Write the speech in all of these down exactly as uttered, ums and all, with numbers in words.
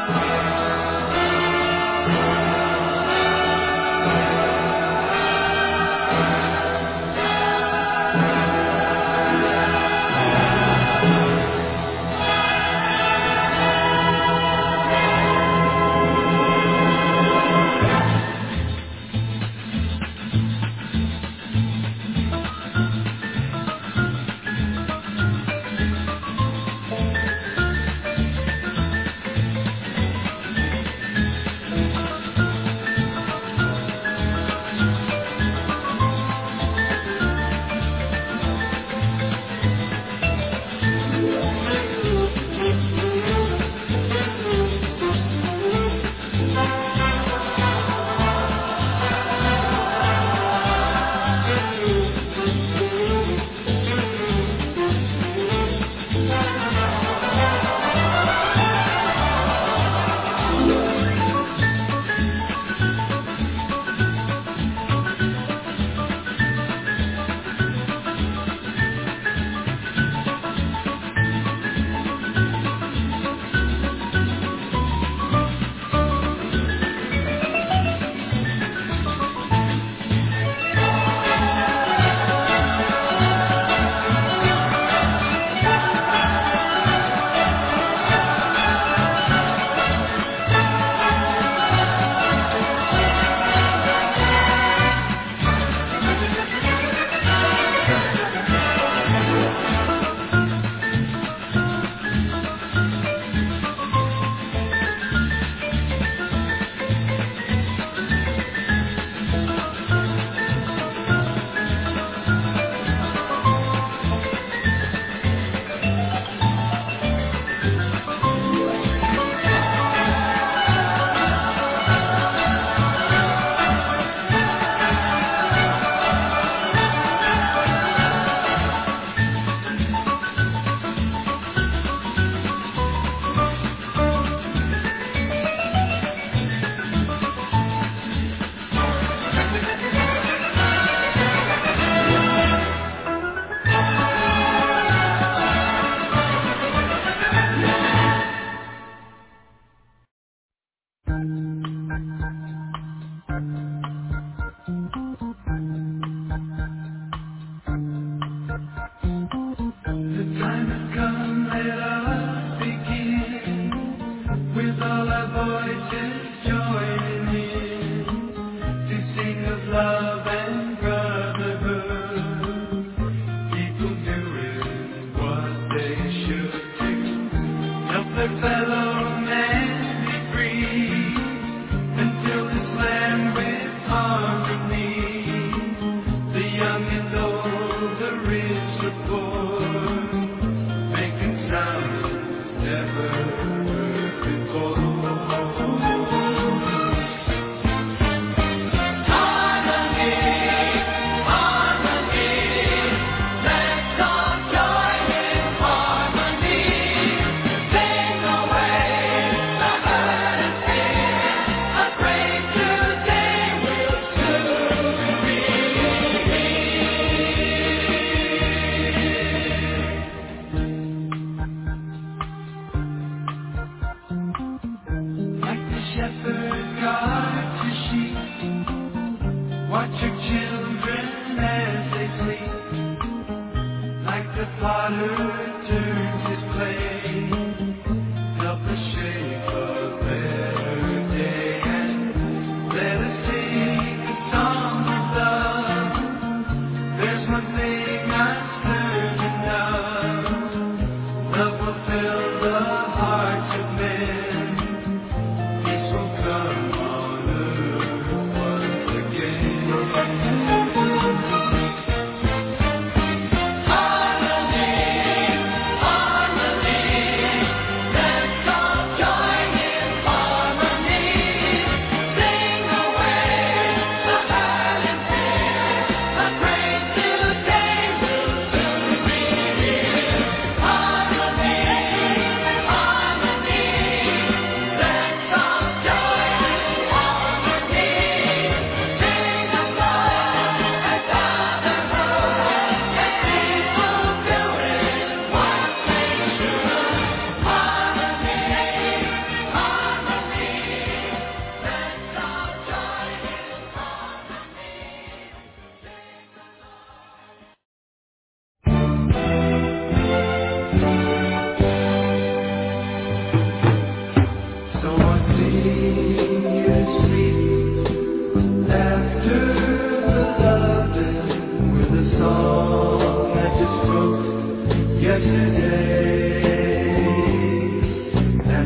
Love will fill the hearts of men. Peace will come.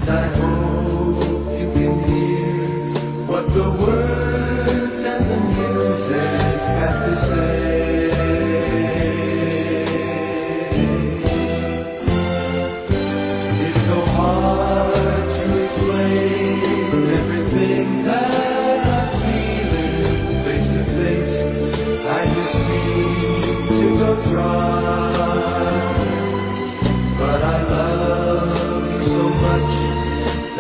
I hope you can hear what the words and the music have to say. It's so hard to explain everything that I'm feeling face to face. I just seem to go dry, but I love you so much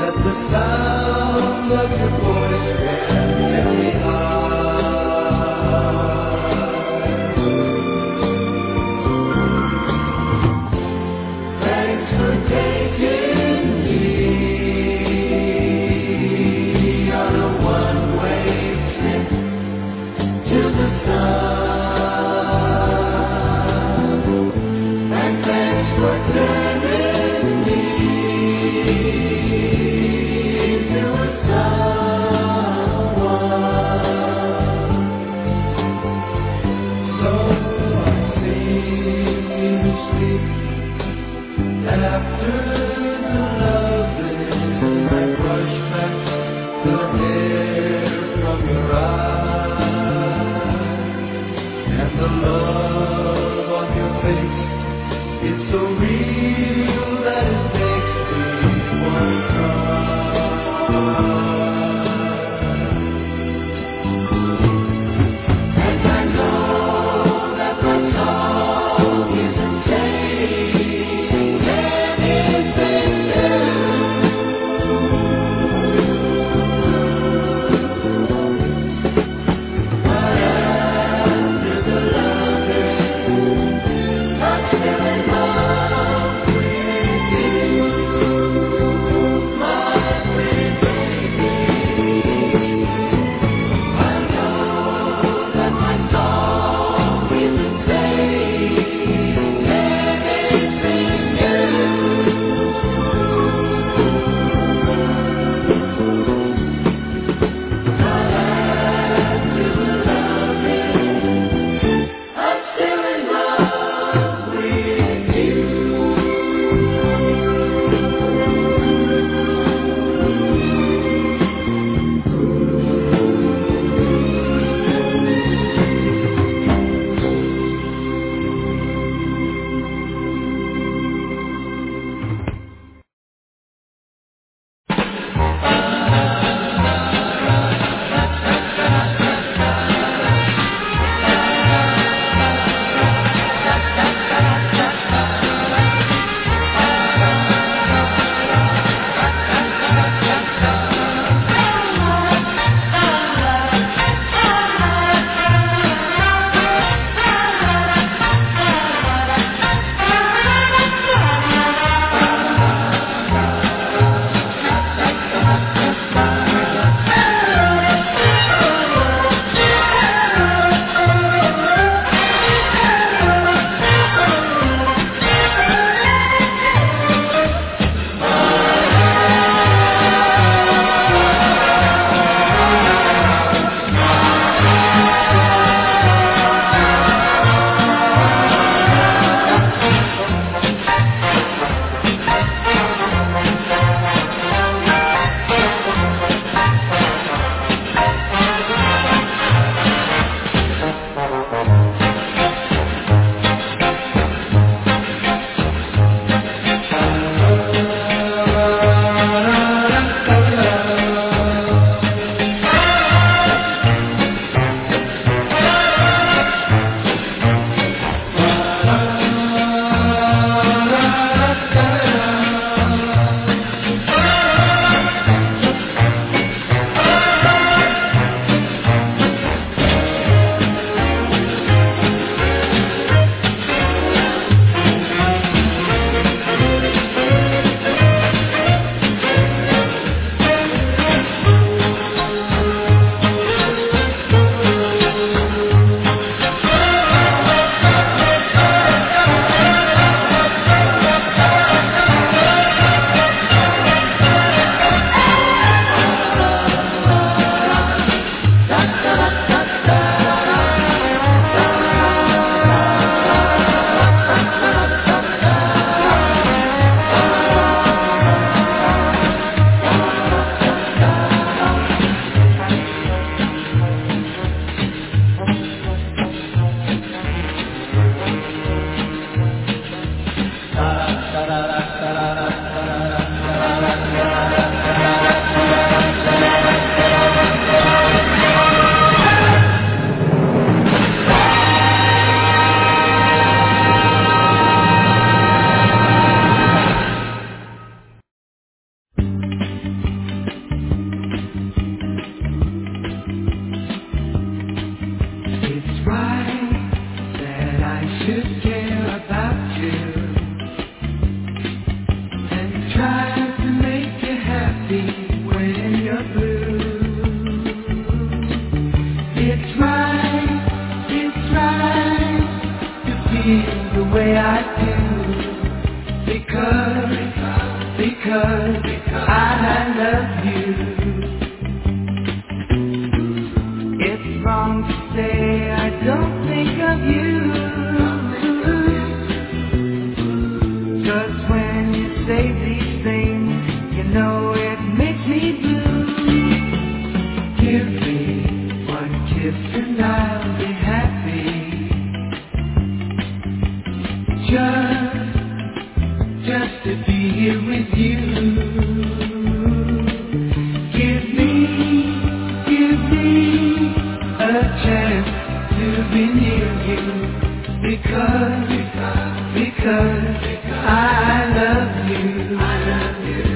I love you. It's wrong to say I don't think of you. 'Cause when you say these things, you know it makes me blue. Give me one kiss and I'll be happy. Just, just to be here with you. Give me, give me a chance to be near you. Because, because I love you. I love you.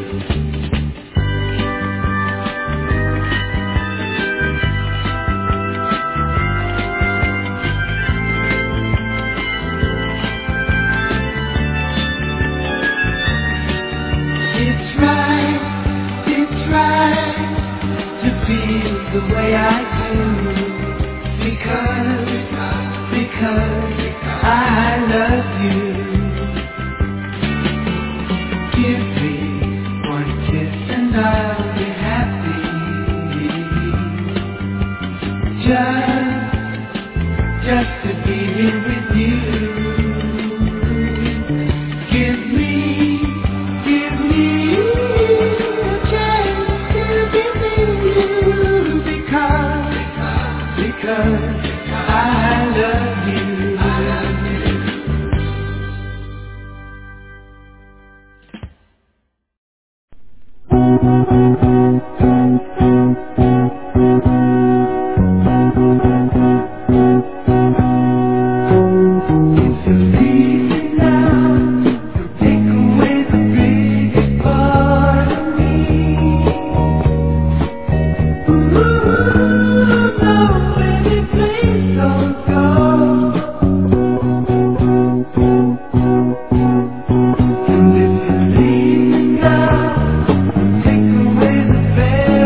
It's right, it's right to feel the way I do. Because, because I love you. Give me one kiss and I'll be happy. Just, just to be here with you. Give me, give me a chance to be with you. Because, because I love you. I love you. If you leave me now, you'll take away the biggest part of me. Ooh, no, baby, please don't go. And if you leave me now, take away the best.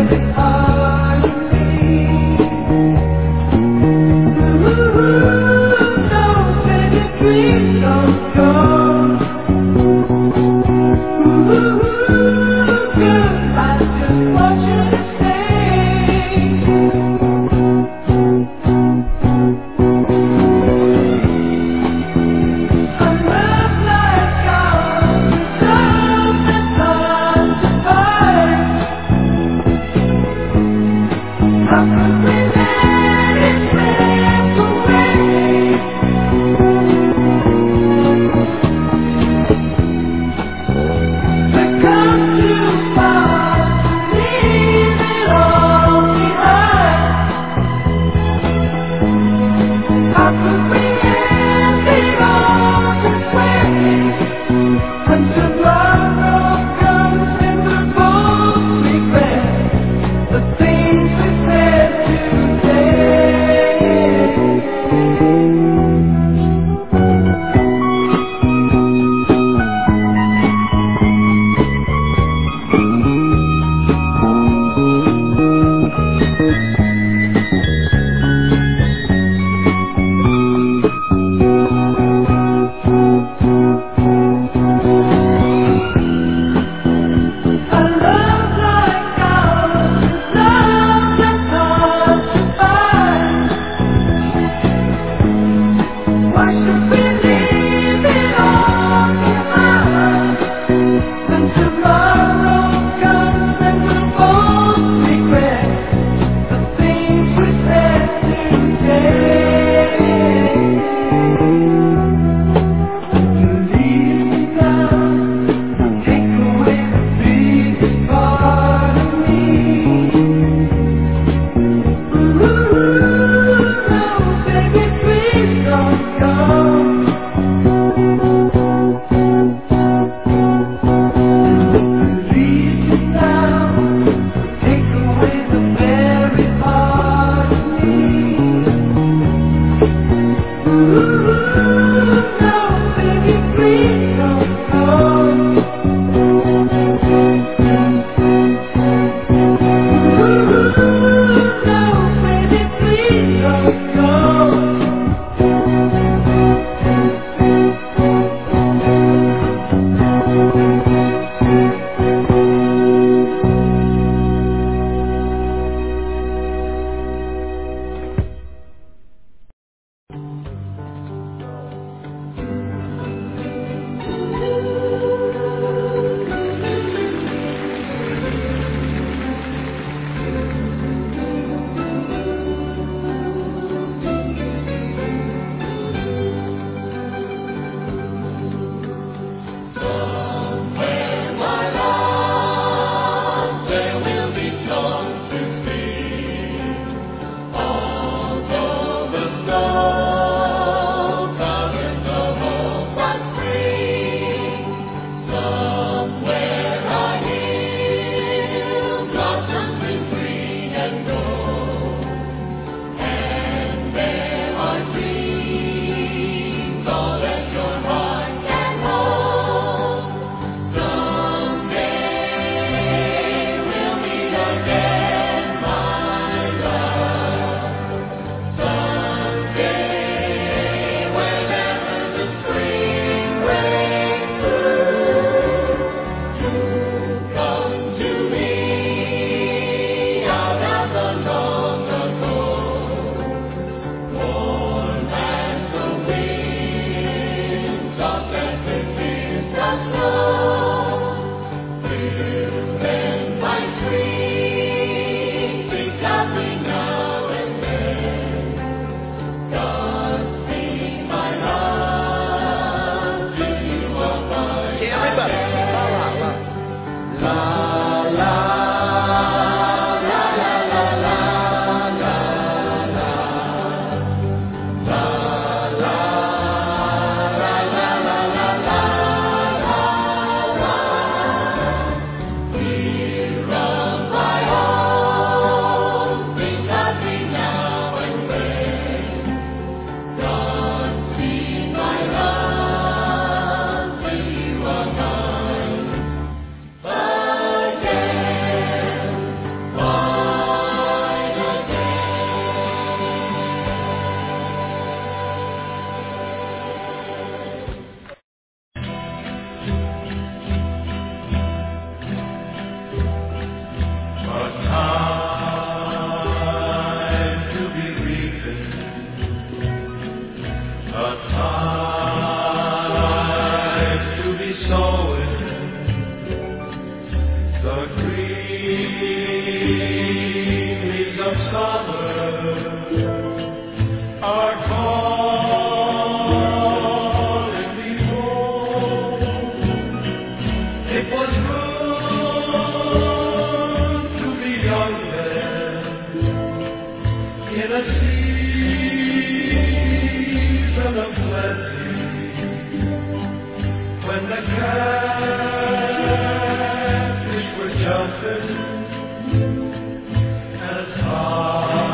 As hard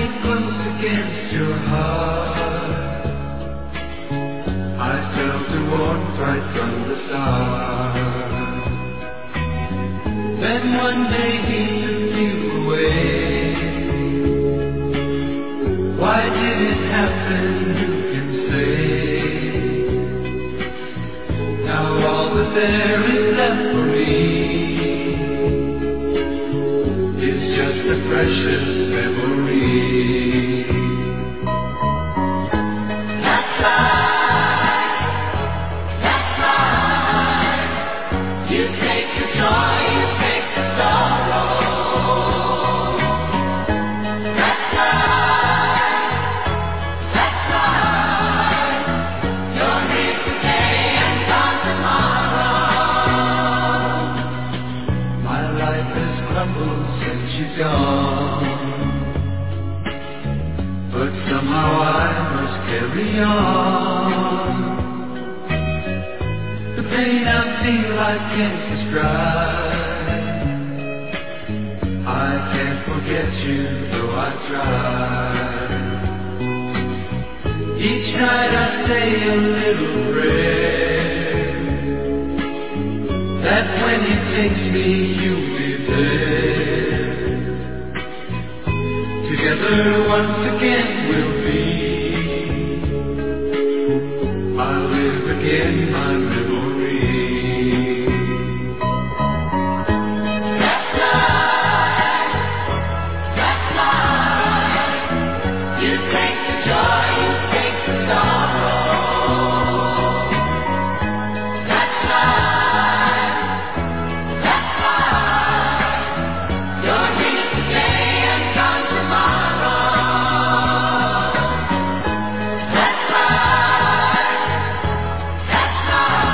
me close against your heart. I felt the warmth right from the start. Then one day he took you away. Why did it happen? Who can say? Now all that there is left for me is just a precious memory. That's life, that's life. You take the joy, you take the sorrow. That's life, that's life. You're here today and gone tomorrow. My life has crumbled since you're gone, but somehow I must carry on. The pain I feel I can't describe. I can't forget you though I try. Each night I say a little prayer that when he takes me you'll be there. Together once again we'll be. I'll live again my memory. That's life, that's life. You take the joy, you take the sorrow. That's life, that's life. You're here today and gone tomorrow. That's life, that's life.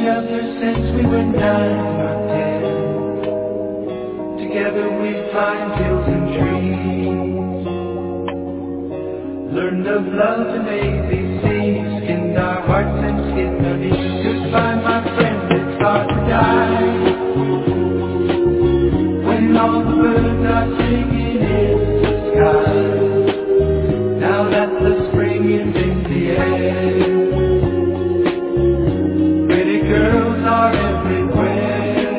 shelter since we were nine or ten. Together we'd climb hills and trees, learned of love and A B Cs, skinned our hearts and skinned our knees. Goodbye, my friend, it's hard to die when all the birds are singing in the sky. Now that the spring is in the air, pretty girls are everywhere.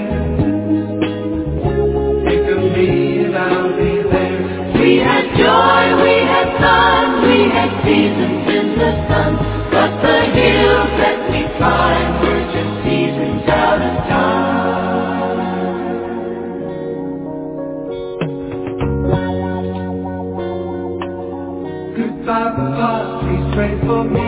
Think of me and I'll be there. We had joy, we had fun, we had seasons in the sun, but the hills that we climbed were just seasons out of time. Goodbye, Papa, please pray for me.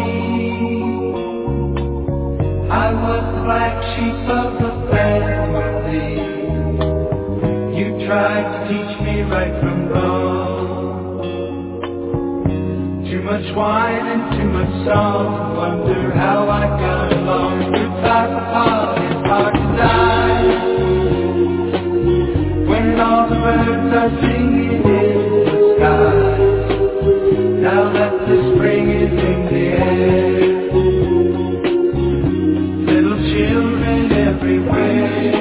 I was the black sheep of the family. You tried to teach me right from wrong. Too much wine and too much song, wonder how I got along. Goodbye, Papa, it's hard to die when all the birds are singing in the sky. Now that the spring is in the air, little children everywhere.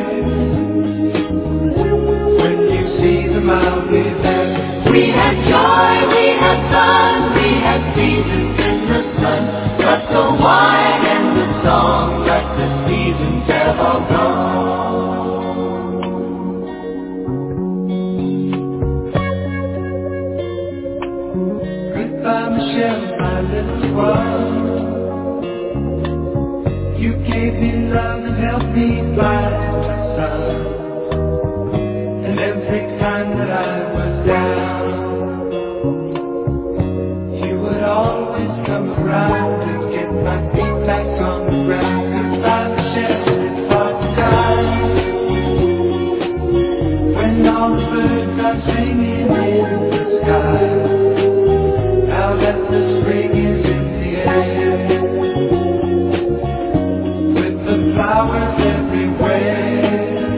When you see them, I'll be there. We had joy, we had fun, we had seasons in the sun, but the wine and the song, like the seasons have all gone. Goodbye, Michelle, my little one. You gave me love and helped me find the sun. And every time that I was down, you would always come around and get my feet back on the ground. Goodbye, Michelle, it's hard to die when all the birds are singing in the sky. Now that the spring is in the air, with the flowers everywhere,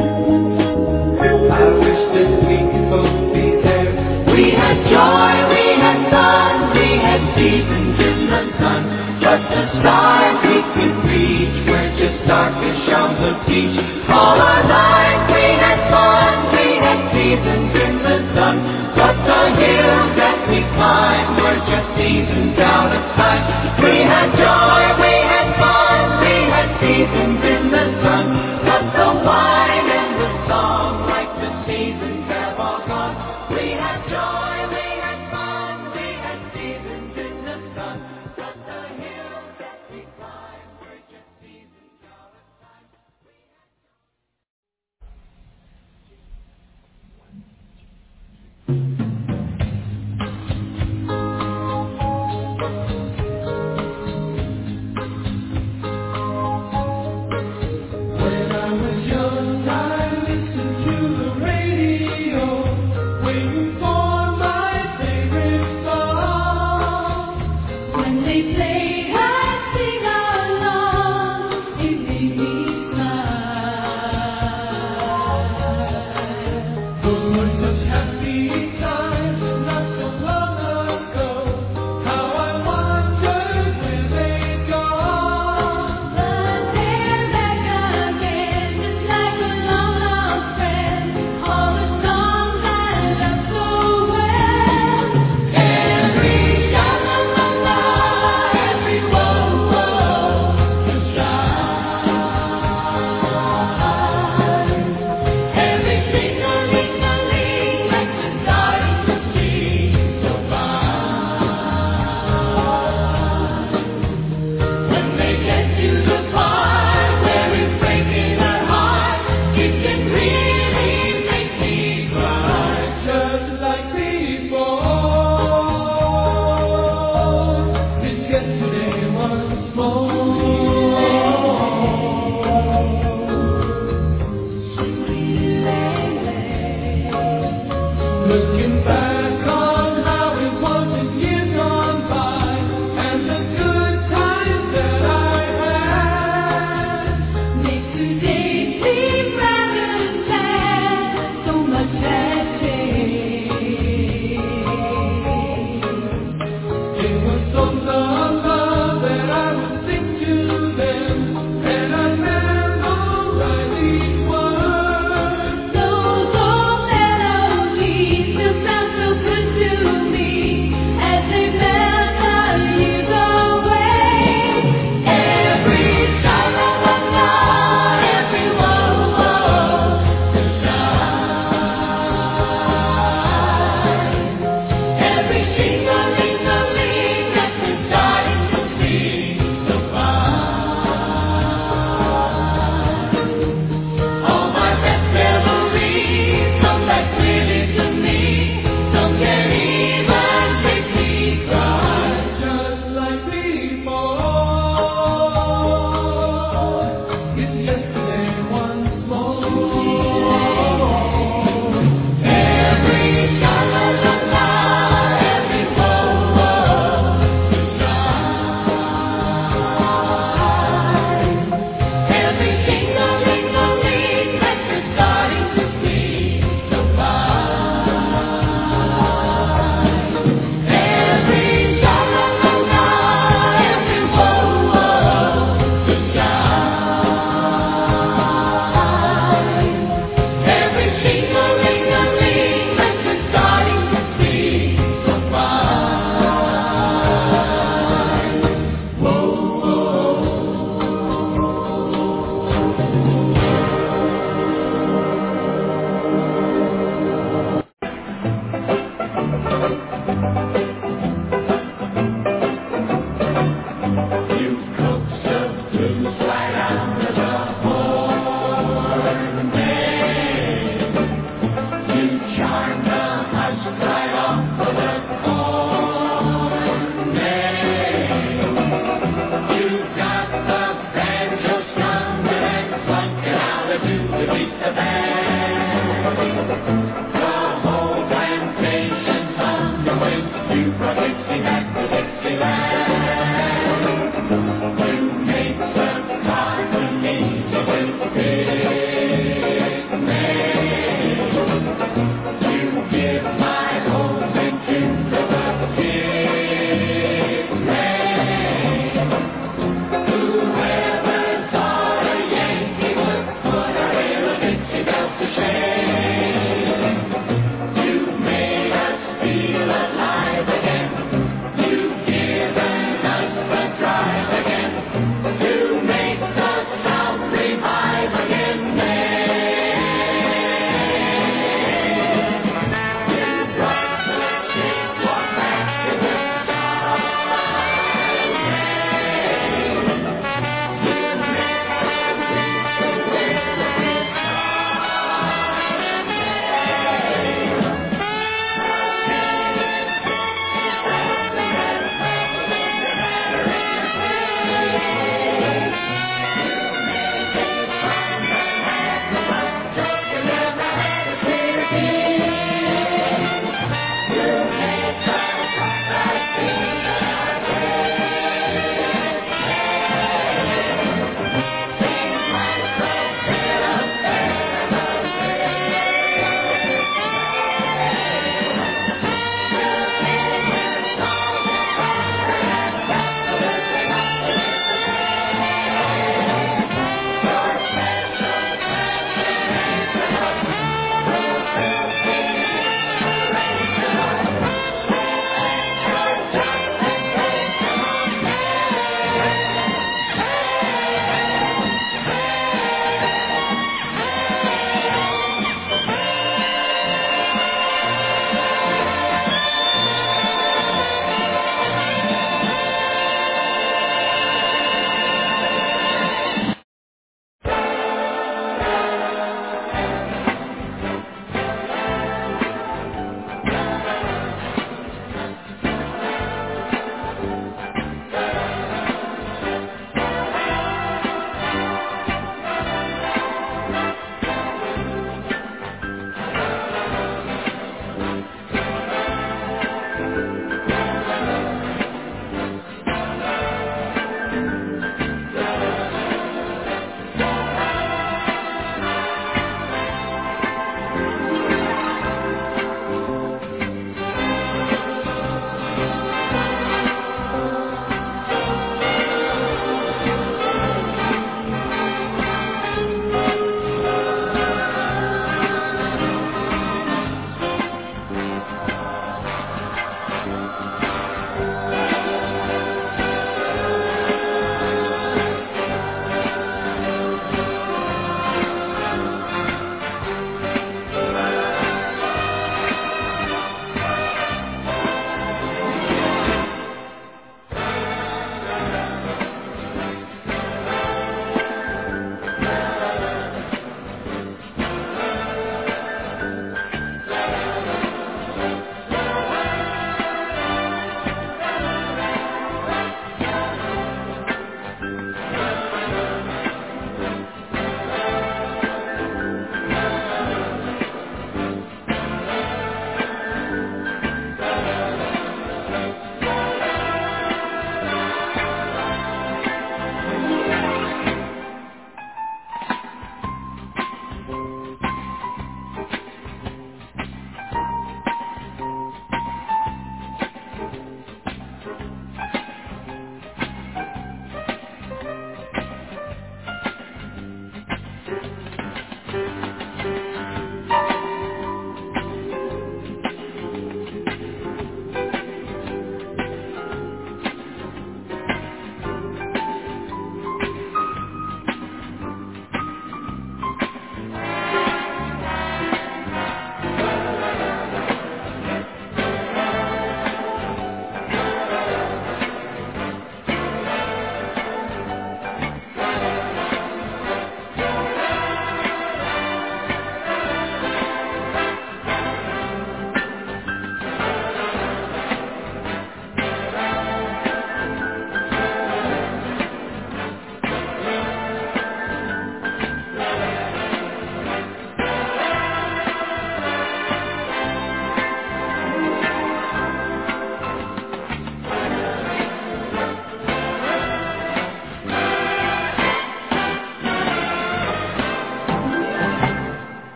I wish that we could both be there. We had joy, we had fun, we had seasons in the sun, but the stars we could reach were just starfish on the beach. All our lives we had fun, we had seasons in the sun, but the hills that we climbed were just seasons out of time. We had joy, we had fun, we had seasons in the sun, but the wine and the song, like the seasons have all gone. We had joy, we had fun, we had seasons in the sun, but the hills that we climbed were just seasons out of time. When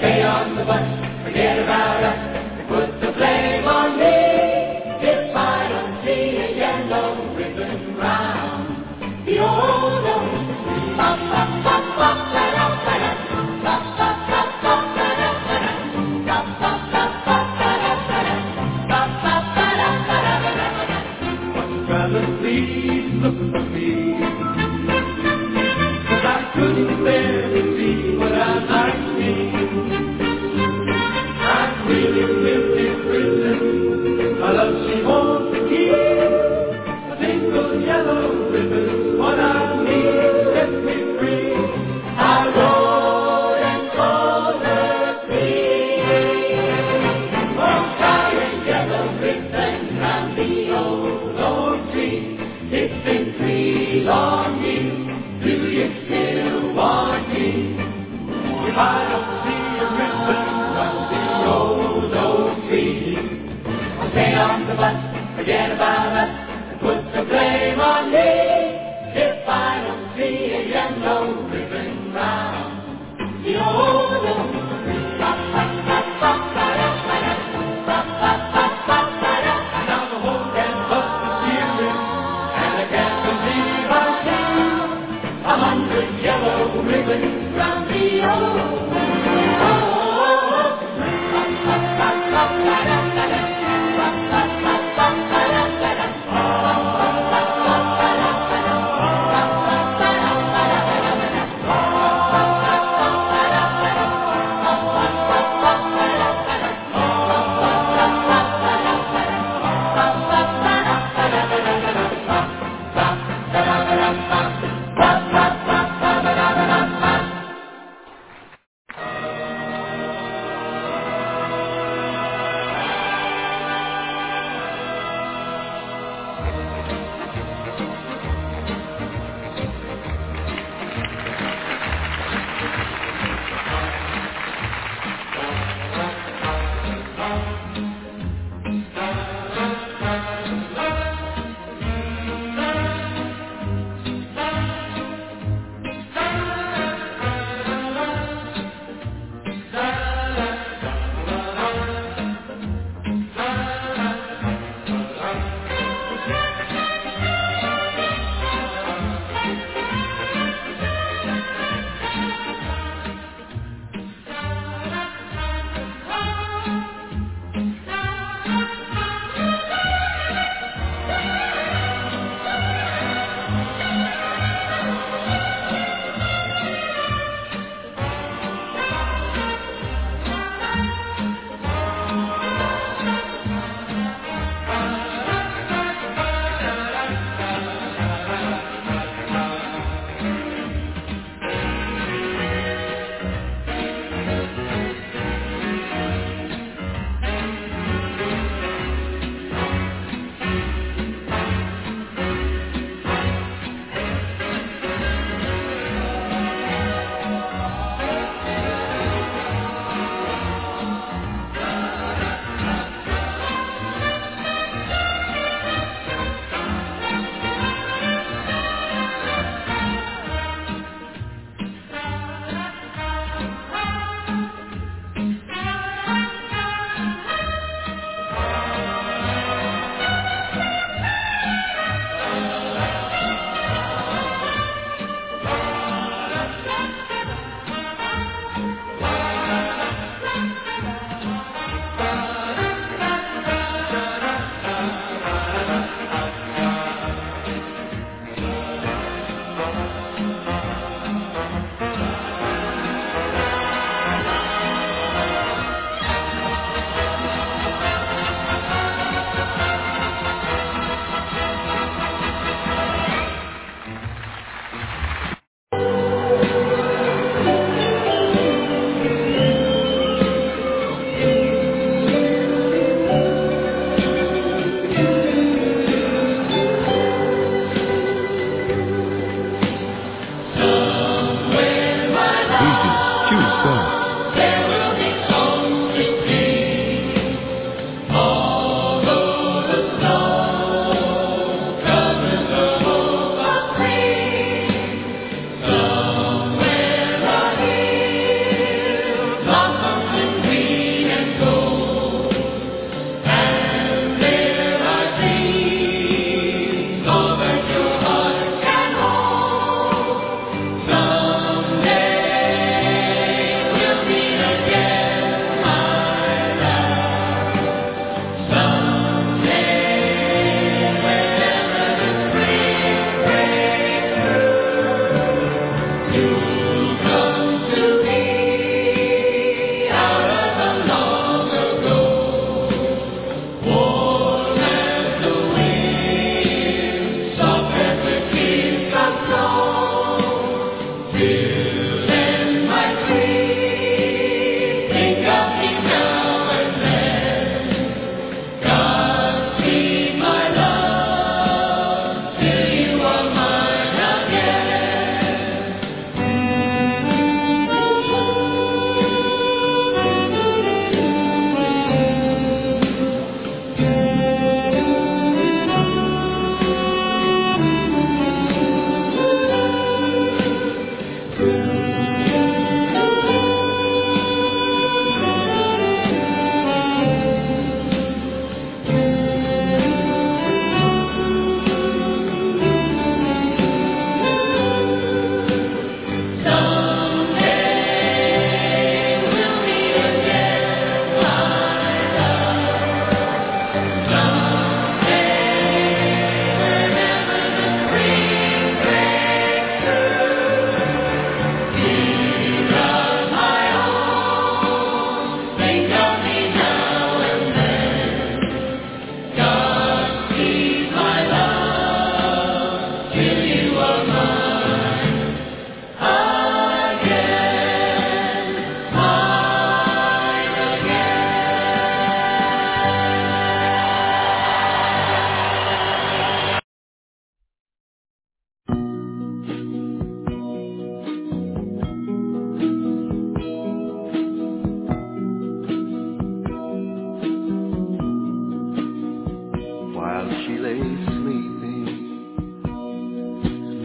stay on the bus, forget about us, and put the blame on me. If I don't see a yellow ribbon round the old oak tree. Ba, ba, ba, ba, ba, da, ba, da. Ba, ba, ba, ba, ba, da, ba, da. Ba, ba, ba, ba, ba, da, ba, da. Ba, ba, ba, da, ba, da, ba, da, ba, da. Bus driver, please look for me, 'cause I couldn't bear to see what I might see. I'm really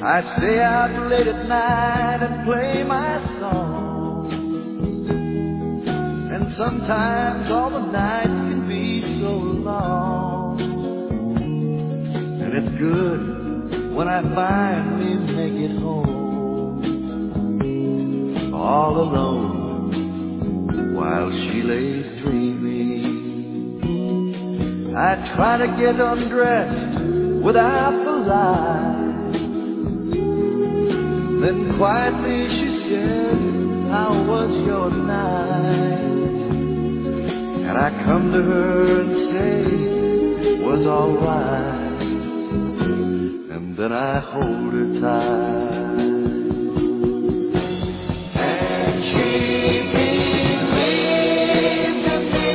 I stay out late at night and play my song. And sometimes all the nights can be so long. And it's good when I finally make it home, all alone while she lays dreaming. I try to get undressed without the light. Then quietly she said, how was your night? And I come to her and say, it was all right. And then I hold her tight. And she believes in me.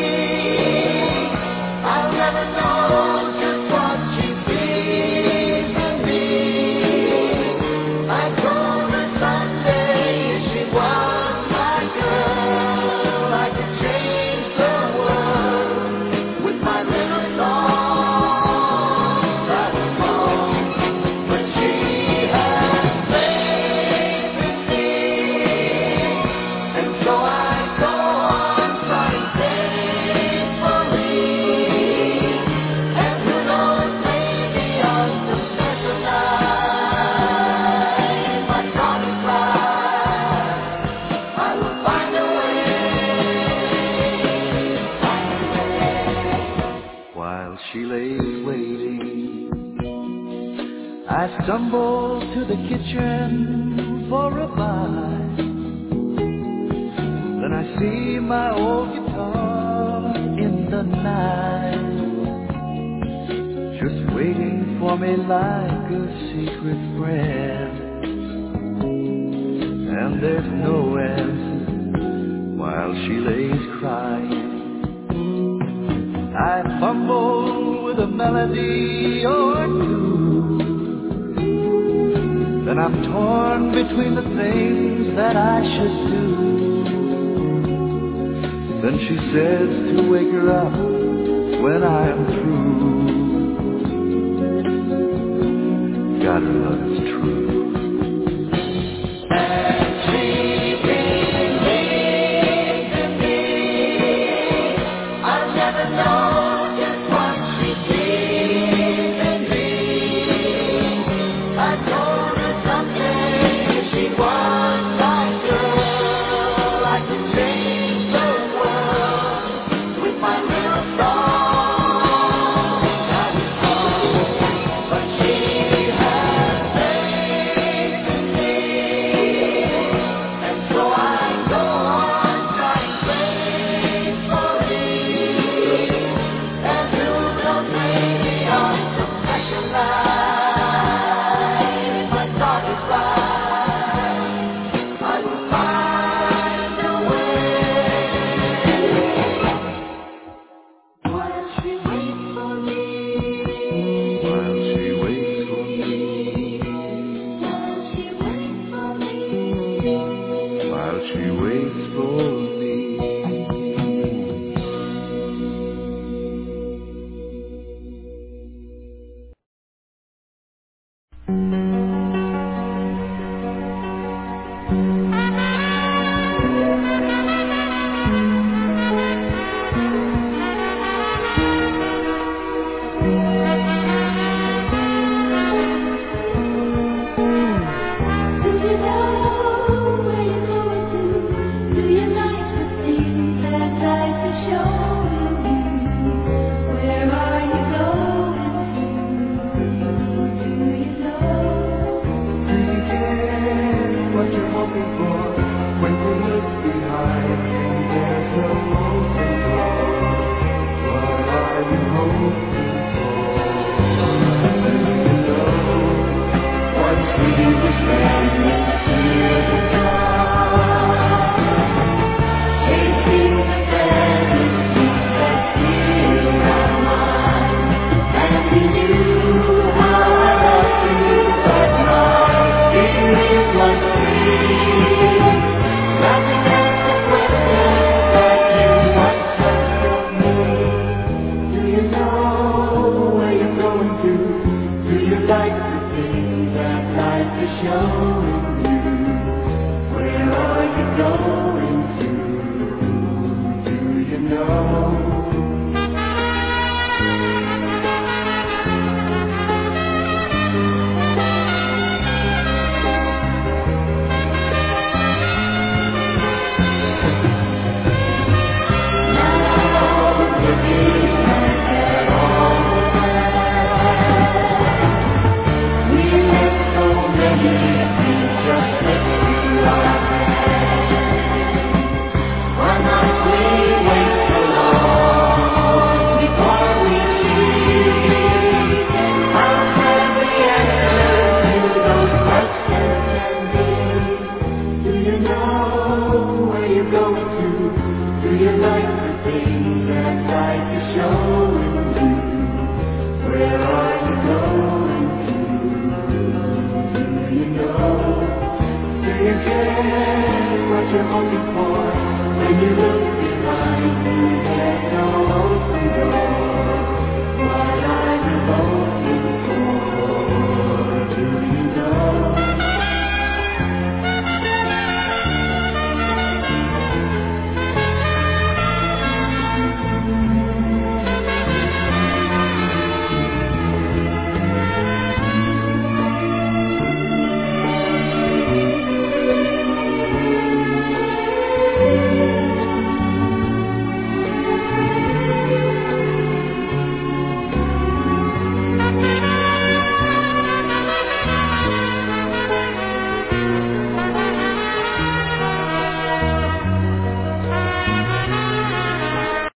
I'll never know just what she sees in me. I told her someday she was my girl. I could change the world with my little songs. I was wrong, but she has faith in me. And so I go on trying faithfully. And who knows, maybe on some special night, my promise lies, I will find a way. While she lays waiting, I stumble to the kitchen for a bite. Then I see my old guitar in the night, just waiting for me like a secret friend. And there's no answer while she lays crying. I fumble with a melody or two. Then I'm torn between the things that I should do. Then she says to wake her up when I am through. God, her love is true. And she believes in me. I'll never know just what she sees in me. I told her someday she was my girl. I could change the world with my little song. I was wrong, but she has faith What you're hoping for when you look